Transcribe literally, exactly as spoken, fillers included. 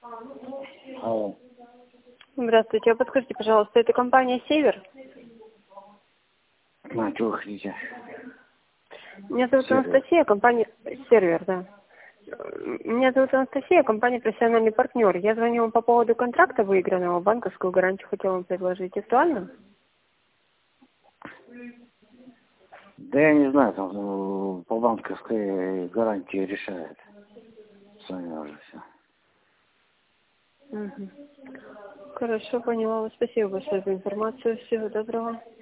Алло. Здравствуйте, а подскажите, пожалуйста, это компания «Север»? А, что вы хотите? Меня зовут Сервер. Анастасия, компания «Сервер», да. Меня зовут Анастасия, компания «Профессиональный партнер». Я звоню вам по поводу контракта выигранного, банковскую гарантию хотела вам предложить. Актуально? Да я не знаю, там ну, по банковской гарантии решает. Сами уже все. Угу. Хорошо, поняла вас. Спасибо большое за информацию. Всего доброго.